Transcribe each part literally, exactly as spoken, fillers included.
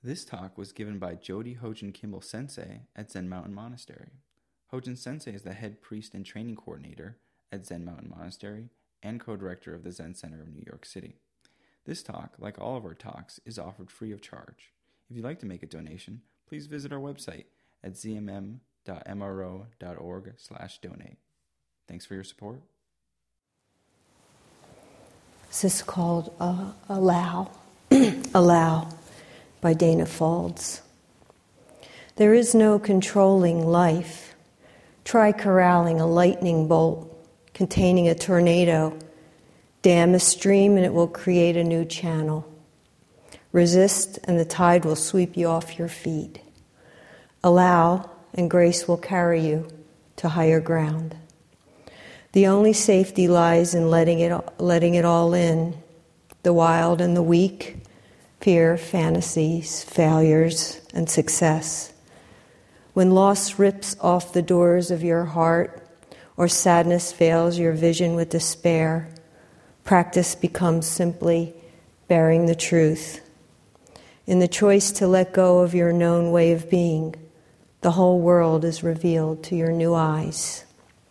This talk was given by Jody Hojin Kimball Sensei at Zen Mountain Monastery. Hojin Sensei is the head priest and training coordinator at Zen Mountain Monastery and co-director of the Zen Center of New York City. This talk, like all of our talks, is offered free of charge. If you'd like to make a donation, please visit our website at z m m dot m r o dot org slash donate. Thanks for your support. This is called uh, Allow. Allow by Dana Faulds. There is no controlling life. Try corralling a lightning bolt containing a tornado. Dam a stream and it will create a new channel. Resist and the tide will sweep you off your feet. Allow and grace will carry you to higher ground. The only safety lies in letting it, letting it all in, the wild and the weak, fear, fantasies, failures, and success. When loss rips off the doors of your heart, or sadness veils your vision with despair, practice becomes simply bearing the truth. In the choice to let go of your known way of being, the whole world is revealed to your new eyes.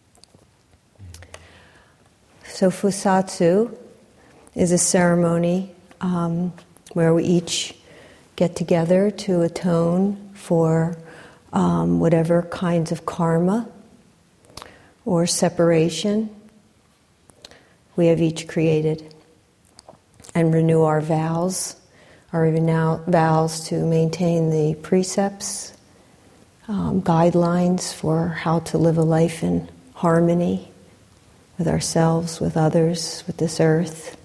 So Fusatsu is a ceremony um, where we each get together to atone for um, whatever kinds of karma or separation we have each created, and renew our vows, our renow- vows to maintain the precepts, um, guidelines for how to live a life in harmony with ourselves, with others, with this earth,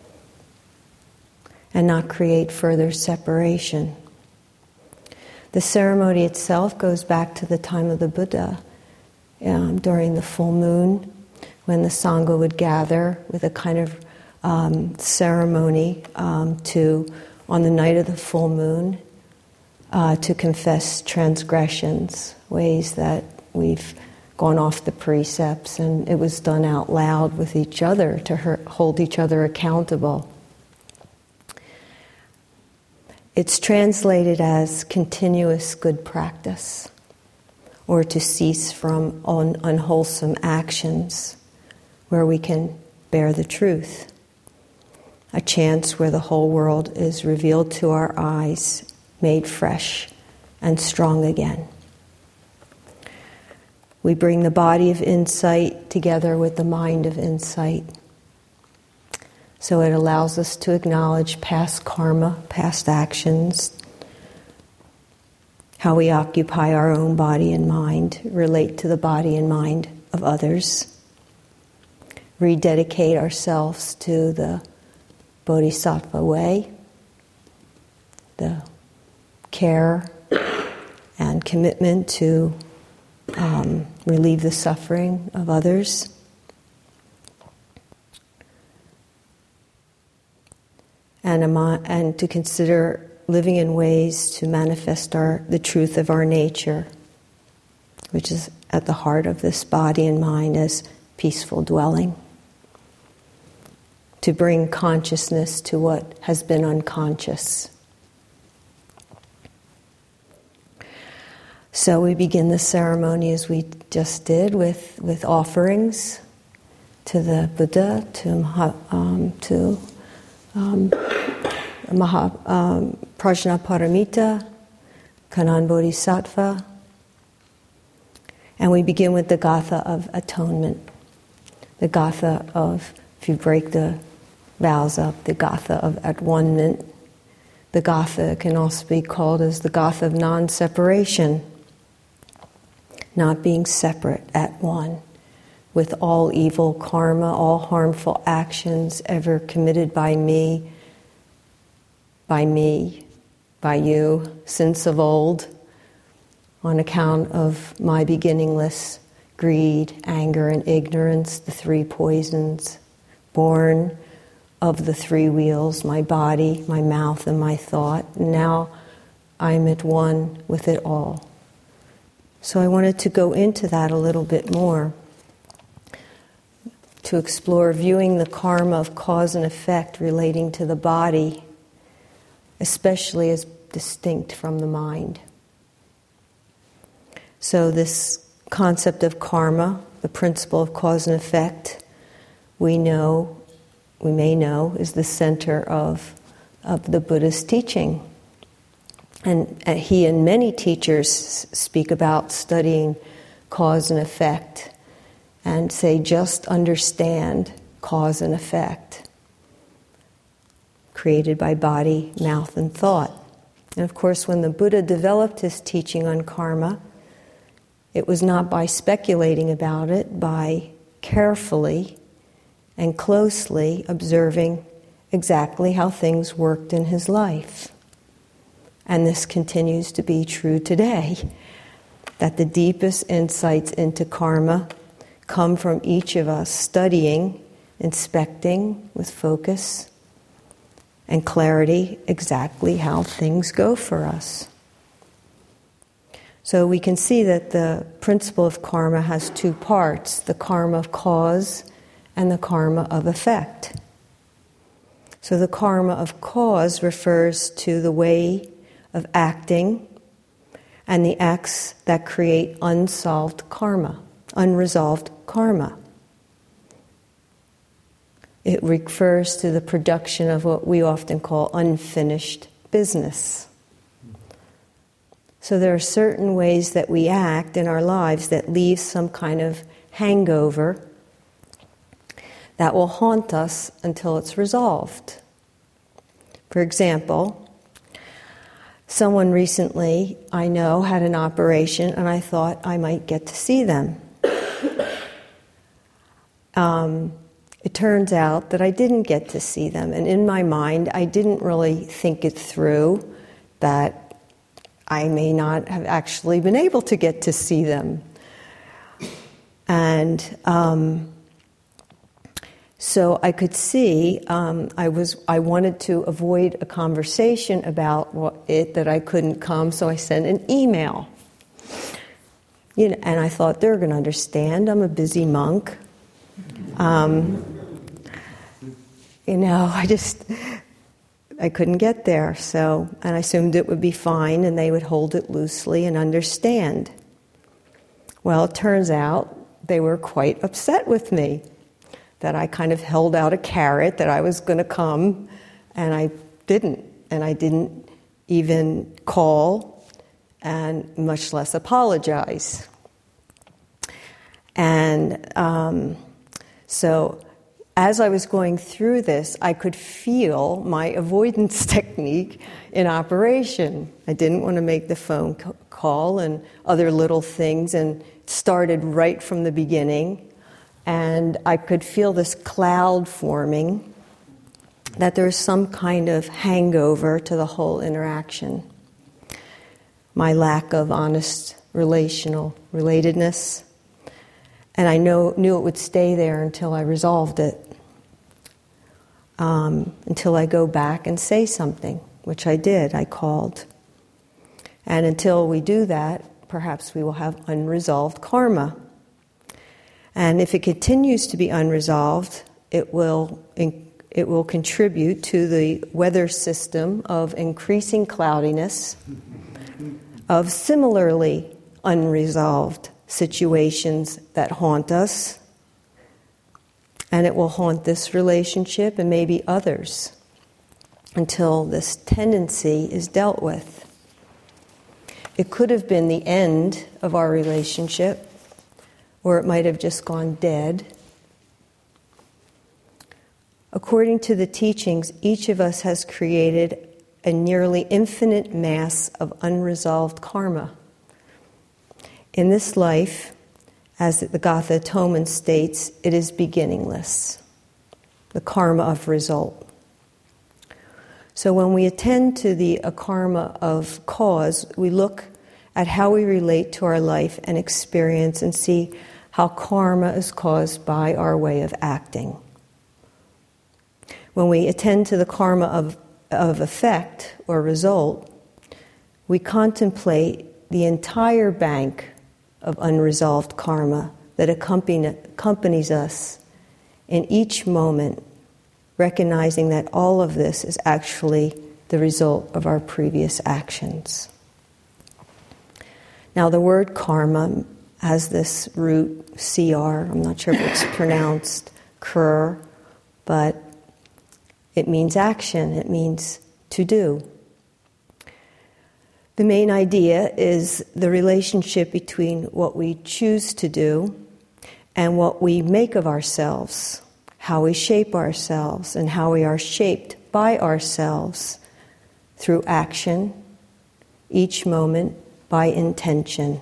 and not create further separation. The ceremony itself goes back to the time of the Buddha, um, during the full moon, when the Sangha would gather with a kind of um, ceremony um, to, on the night of the full moon, uh, to confess transgressions, ways that we've gone off the precepts, and it was done out loud with each other to her, hold each other accountable. It's translated as continuous good practice, or to cease from un- unwholesome actions, where we can bear the truth. A chance where the whole world is revealed to our eyes, made fresh and strong again. We bring the body of insight together with the mind of insight. So it allows us to acknowledge past karma, past actions, how we occupy our own body and mind, relate to the body and mind of others, rededicate ourselves to the Bodhisattva way, the care and commitment to um, relieve the suffering of others. And, and to consider living in ways to manifest our, the truth of our nature, which is at the heart of this body and mind as peaceful dwelling. To bring consciousness to what has been unconscious. So we begin the ceremony as we just did with, with offerings to the Buddha, to Maha, um, to um, Maha, um, Prajnaparamita, Kanan Bodhisattva, and we begin with the Gatha of atonement, the Gatha of, if you break the vows up, the Gatha of at one-ment. The Gatha can also be called as the Gatha of non-separation, not being separate at one with all evil karma, all harmful actions ever committed by me, by me, by you, since of old, on account of my beginningless greed, anger, and ignorance, the three poisons, born of the three wheels, my body, my mouth, and my thought. Now I'm at one with it all. So I wanted to go into that a little bit more, to explore viewing the karma of cause and effect relating to the body, especially as distinct from the mind. So this concept of karma, the principle of cause and effect, we know, we may know, is the center of, of the Buddha's teaching. And uh, he and many teachers speak about studying cause and effect and say, just understand cause and effect, created by body, mouth, and thought. And of course, when the Buddha developed his teaching on karma, it was not by speculating about it, by carefully and closely observing exactly how things worked in his life. And this continues to be true today, that the deepest insights into karma come from each of us studying, inspecting with focus and clarity exactly how things go for us. So we can see that the principle of karma has two parts, the karma of cause and the karma of effect. So the karma of cause refers to the way of acting and the acts that create unsolved karma, unresolved karma. It refers to the production of what we often call unfinished business. So there are certain ways that we act in our lives that leave some kind of hangover that will haunt us until it's resolved. For example, someone recently, I know, had an operation and I thought I might get to see them. Um, it turns out that I didn't get to see them, and in my mind I didn't really think it through that I may not have actually been able to get to see them. And um, so I could see um, I was I wanted to avoid a conversation about what, it that I couldn't come, so I sent an email. You know, and I thought they're going to understand. I'm a busy monk. Um, you know, I just I couldn't get there. So, and I assumed it would be fine, and they would hold it loosely and understand. Well, it turns out they were quite upset with me that I kind of held out a carrot that I was going to come, and I didn't. And I didn't even call, and much less apologize. And um, so as I was going through this, I could feel my avoidance technique in operation. I didn't want to make the phone call and other little things, and it started right from the beginning. And I could feel this cloud forming, that there's some kind of hangover to the whole interaction. My lack of honest relational relatedness. And I know, knew it would stay there until I resolved it. Um, until I go back and say something, which I did. I called. And until we do that, perhaps we will have unresolved karma. And if it continues to be unresolved, it will it will contribute to the weather system of increasing cloudiness, of similarly unresolved situations that haunt us, and it will haunt this relationship and maybe others until this tendency is dealt with. It could have been the end of our relationship, or it might have just gone dead. According to the teachings, each of us has created a nearly infinite mass of unresolved karma. In this life, as the Gatha Toman states, it is beginningless, the karma of result. So when we attend to the karma of cause, we look at how we relate to our life and experience and see how karma is caused by our way of acting. When we attend to the karma of, of effect or result, we contemplate the entire bank of unresolved karma that accompany, accompanies us in each moment, recognizing that all of this is actually the result of our previous actions. Now, the word karma has this root, C R. I'm not sure if it's pronounced krr, but it means action. It means to do. The main idea is the relationship between what we choose to do and what we make of ourselves, how we shape ourselves, and how we are shaped by ourselves through action, each moment by intention.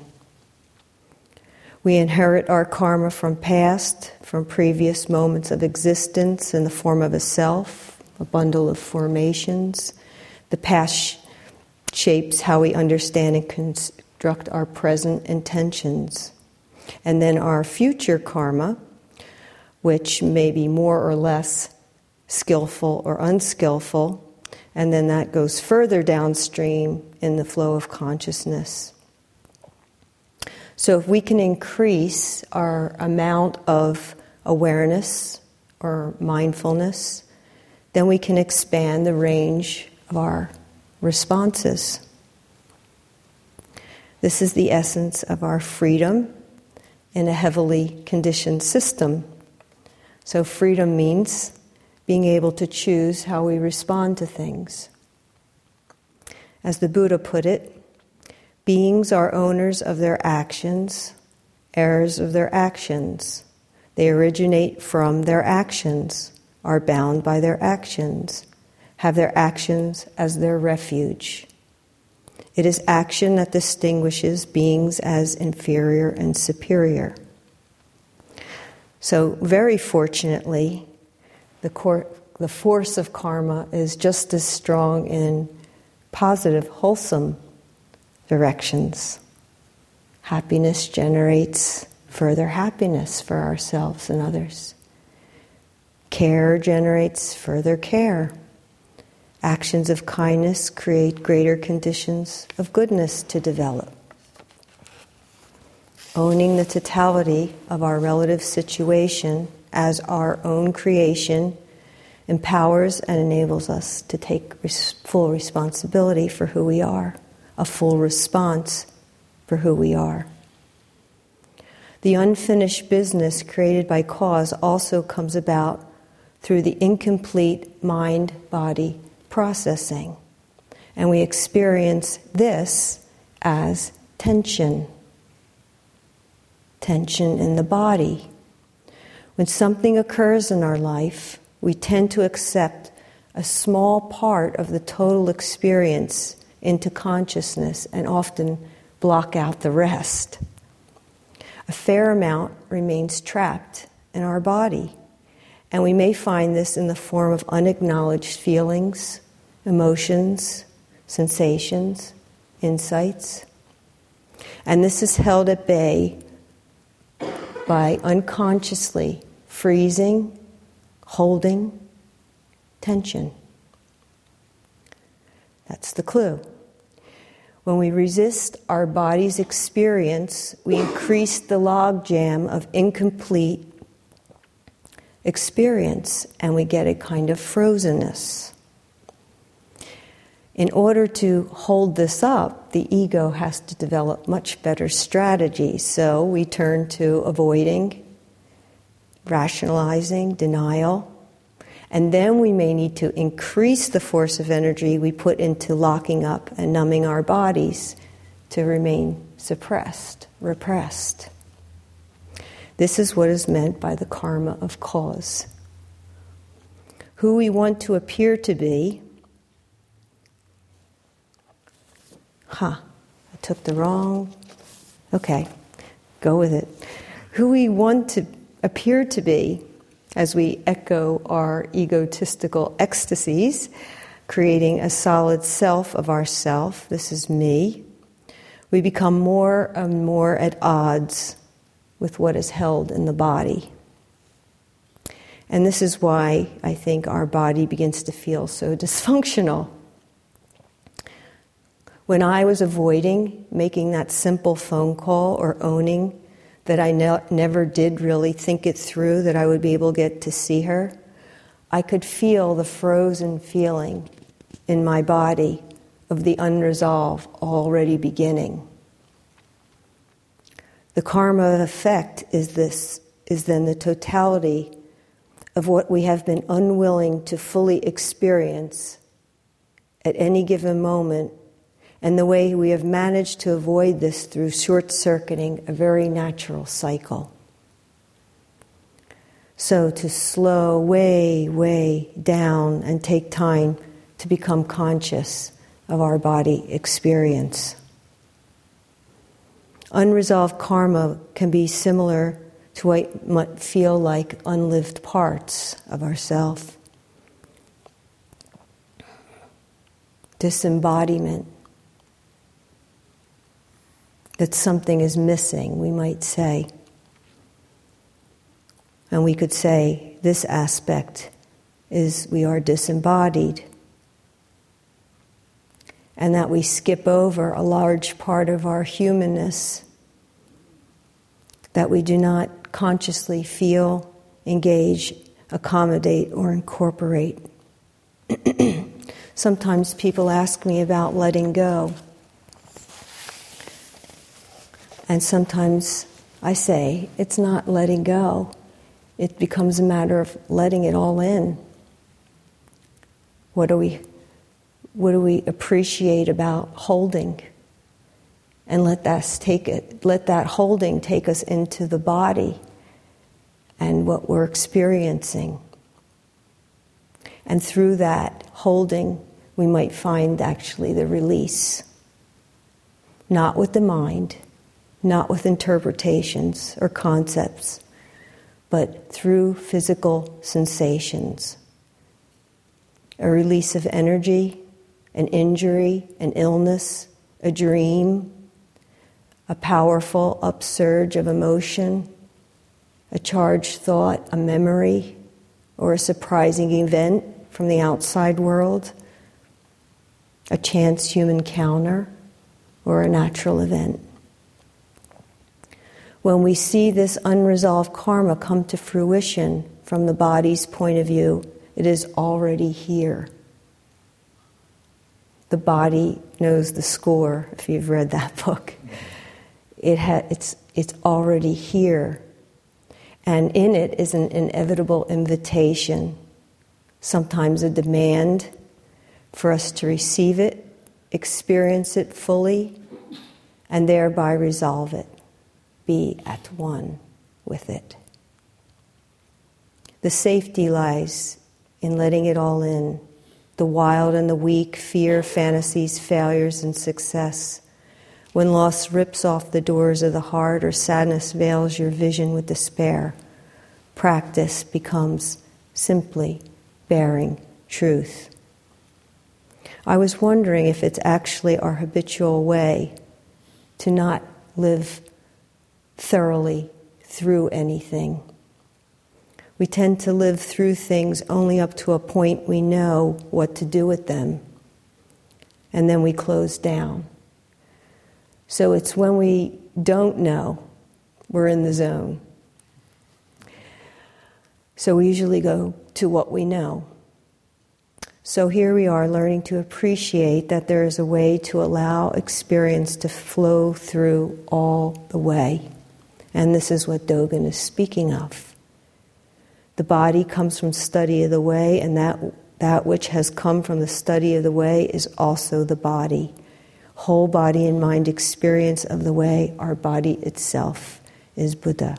We inherit our karma from past, from previous moments of existence in the form of a self, a bundle of formations. The past sh- shapes how we understand and construct our present intentions. And then our future karma, which may be more or less skillful or unskillful, and then that goes further downstream in the flow of consciousness. So if we can increase our amount of awareness or mindfulness, then we can expand the range of our responses. This is the essence of our freedom in a heavily conditioned system. So freedom means being able to choose how we respond to things. As the Buddha put it, beings are owners of their actions, heirs of their actions. They originate from their actions, are bound by their actions, have their actions as their refuge. It is action that distinguishes beings as inferior and superior. So, very fortunately, the, cor- the force of karma is just as strong in positive, wholesome directions. Happiness generates further happiness for ourselves and others. Care generates further care. Actions of kindness create greater conditions of goodness to develop. Owning the totality of our relative situation as our own creation empowers and enables us to take res- full responsibility for who we are, a full response for who we are. The unfinished business created by cause also comes about through the incomplete mind-body processing. And we experience this as tension. Tension in the body. When something occurs in our life, we tend to accept a small part of the total experience into consciousness and often block out the rest. A fair amount remains trapped in our body, and we may find this in the form of unacknowledged feelings, emotions, sensations, insights. And this is held at bay by unconsciously freezing, holding tension. That's the clue. When we resist our body's experience, we increase the logjam of incomplete experience, and we get a kind of frozenness. In order to hold this up, the ego has to develop much better strategies. So we turn to avoiding, rationalizing, denial, and then we may need to increase the force of energy we put into locking up and numbing our bodies to remain suppressed, repressed. This is what is meant by the karma of cause. Who we want to appear to be. Huh, I took the wrong, okay, go with it. Who we want to appear to be as we echo our egotistical ecstasies, creating a solid self of ourself, this is me, we become more and more at odds with what is held in the body. And this is why I think our body begins to feel so dysfunctional. When I was avoiding making that simple phone call or owning that I ne- never did really think it through, that I would be able to get to see her, I could feel the frozen feeling in my body of the unresolved already beginning. The karma effect is this, is then the totality of what we have been unwilling to fully experience at any given moment, and the way we have managed to avoid this through short-circuiting a very natural cycle. So to slow way, way down and take time to become conscious of our body experience. Unresolved karma can be similar to what might feel like unlived parts of ourself. Disembodiment. That something is missing, we might say. And we could say this aspect is we are disembodied. And that we skip over a large part of our humanness that we do not consciously feel, engage, accommodate, or incorporate. Sometimes people ask me about letting go. And sometimes I say, it's not letting go. It becomes a matter of letting it all in. What do we, what do we appreciate about holding? And let that take it, let that holding take us into the body and what we're experiencing. And through that holding, we might find actually the release. Not with the mind, not with interpretations or concepts, but through physical sensations. A release of energy, an injury, an illness, a dream, a powerful upsurge of emotion, a charged thought, a memory, or a surprising event from the outside world, a chance human encounter, or a natural event. When we see this unresolved karma come to fruition from the body's point of view, it is already here. The body knows the score, if you've read that book. It ha- it's, it's already here. And in it is an inevitable invitation, sometimes a demand for us to receive it, experience it fully, and thereby resolve it. Be at one with it. The safety lies in letting it all in, the wild and the weak, fear, fantasies, failures, and success. When loss rips off the doors of the heart or sadness veils your vision with despair, practice becomes simply bearing truth. I was wondering if it's actually our habitual way to not live thoroughly through anything. We tend to live through things only up to a point we know what to do with them, and then we close down. So it's when we don't know, we're in the zone. So we usually go to what we know. So here we are learning to appreciate that there is a way to allow experience to flow through all the way. And this is what Dogen is speaking of. The body comes from study of the way, and that, that which has come from the study of the way is also the body. Whole body and mind experience of the way, our body itself is Buddha.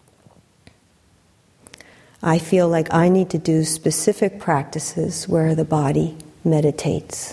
I feel like I need to do specific practices where the body meditates.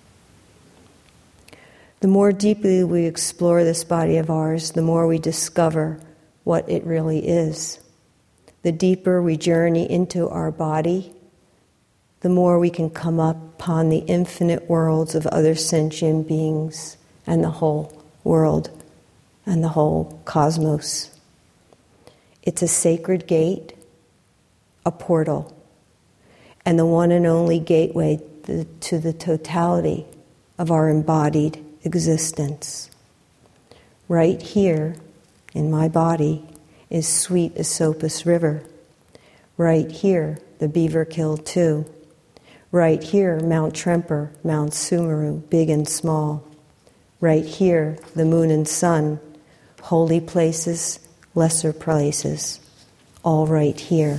The more deeply we explore this body of ours, the more we discover what it really is. The deeper we journey into our body, the more we can come upon the infinite worlds of other sentient beings and the whole world and the whole cosmos. It's a sacred gate, a portal, and the one and only gateway to the totality of our embodied existence. Right here in my body is sweet Esopus River. Right here, the beaver killed too. Right here, Mount Tremper, Mount Sumeru, big and small. Right here, the moon and sun, holy places, lesser places, all right here.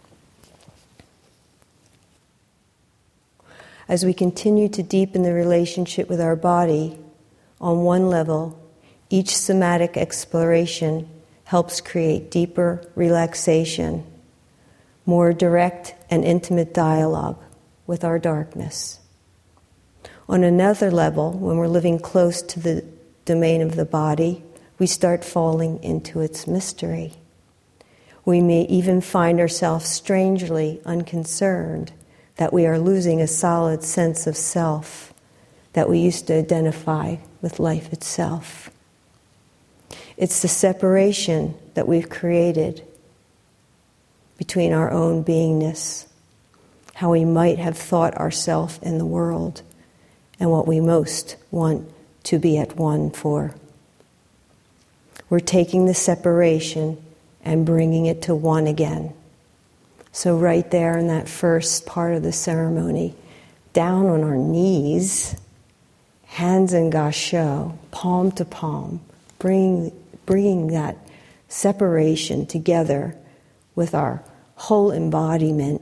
As we continue to deepen the relationship with our body, on one level, each somatic exploration helps create deeper relaxation, more direct and intimate dialogue with our darkness. On another level, when we're living close to the domain of the body, we start falling into its mystery. We may even find ourselves strangely unconcerned that we are losing a solid sense of self that we used to identify with life itself. It's the separation that we've created between our own beingness, how we might have thought ourselves in the world, and what we most want to be at one for. We're taking the separation and bringing it to one again. So right there in that first part of the ceremony, down on our knees, hands in gasho, palm to palm, bringing, bringing that separation together with our whole embodiment.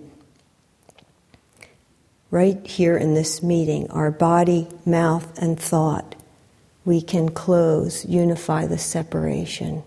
Right here in this meeting, our body, mouth, and thought, we can close, unify the separation.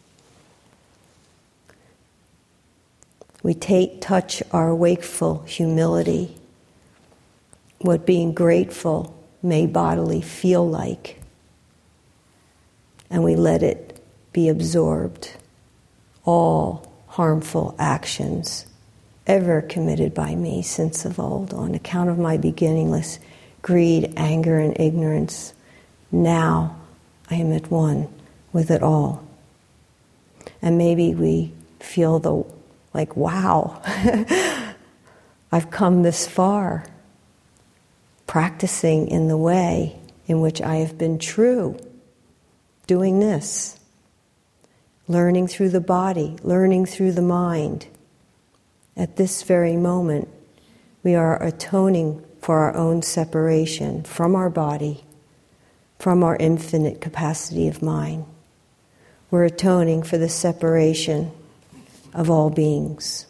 We take, touch our wakeful humility, what being grateful may bodily feel like, and we let it be absorbed. All harmful actions ever committed by me since of old, on account of my beginningless greed, anger, and ignorance, now I am at one with it all. And maybe we feel the like, wow, I've come this far, practicing in the way in which I have been true, doing this, learning through the body, learning through the mind. At this very moment, we are atoning for our own separation from our body, from our infinite capacity of mind. We're atoning for the separation of all beings.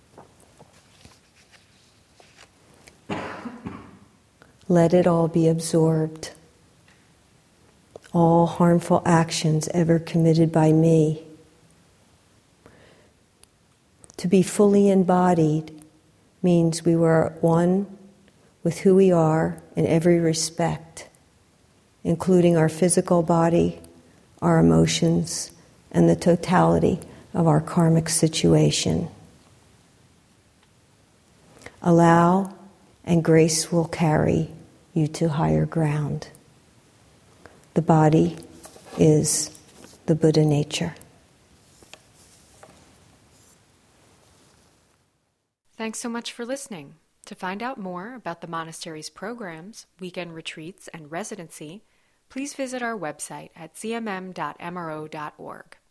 Let it all be absorbed. All harmful actions ever committed by me. To be fully embodied means we were at one with who we are in every respect, including our physical body, our emotions, and the totality of our karmic situation. Allow, and grace will carry you to higher ground. The body is the Buddha nature. Thanks so much for listening. To find out more about the monastery's programs, weekend retreats, and residency, please visit our website at c m m dot m r o dot org.